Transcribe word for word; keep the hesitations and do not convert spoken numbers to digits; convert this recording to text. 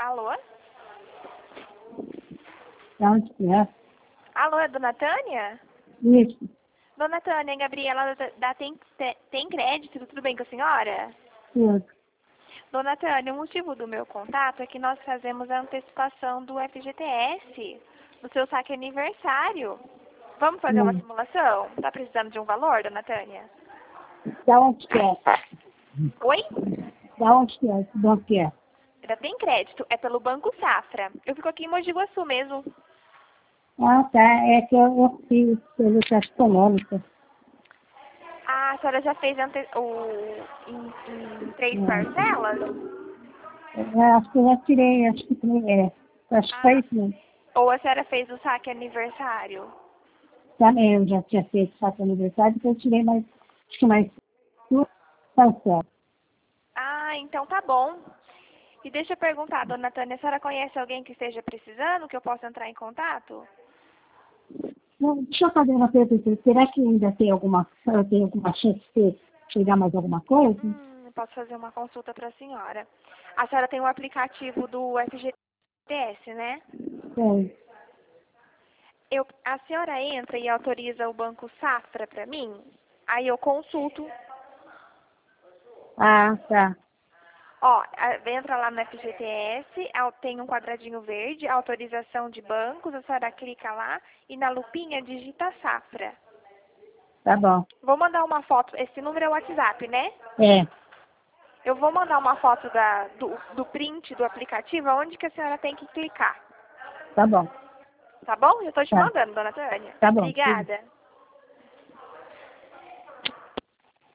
Alô? Da onde que é? Alô, é Dona Tânia? Isso. Dona Tânia, Gabriela da, da tem, Te- tem Crédito, tudo bem com a senhora? Isso. Dona Tânia, o motivo do meu contato é que nós fazemos a antecipação do F G T S, do seu saque aniversário. Vamos fazer uma Hum. simulação? Tá precisando de um valor, Dona Tânia? Da onde que é? Oi? Da onde que é? Da onde que é? Da Tem Crédito, é pelo Banco Safra. Eu fico aqui em Mogi Guaçu mesmo. Ah, tá. É que eu, eu fiz pelo Caixa Econômica. Ah, a senhora já fez ante... o... em, em três É. parcelas? Eu acho que eu já tirei, acho que tirei, é. Acho que foi Ah, isso mesmo. ou a senhora fez o saque aniversário? Também eu já tinha feito saco aniversário, depois eu tirei mais, acho que mais duas parcelas. Ah, então tá bom. E deixa eu perguntar, dona Tânia, a senhora conhece alguém que esteja precisando, que eu possa entrar em contato? Não, deixa eu fazer uma pergunta. Será que ainda tem alguma, tem alguma chance de chegar mais alguma coisa? Hum, eu posso fazer uma consulta para a senhora. A senhora tem o aplicativo do F G T S, né? Tem. Eu, a senhora entra e autoriza o Banco Safra para mim, aí eu consulto. Ah, tá. Ó, a- entra lá no F G T S, au- tem um quadradinho verde, autorização de bancos, a senhora clica lá e na lupinha digita Safra. Tá bom. Vou mandar uma foto, esse número é o WhatsApp, né? É, Eu vou mandar uma foto da, do, do print do aplicativo, onde que a senhora tem que clicar. tá bom. Tá bom? Eu estou te Tá, mandando, dona Tânia. tá bom. Obrigada.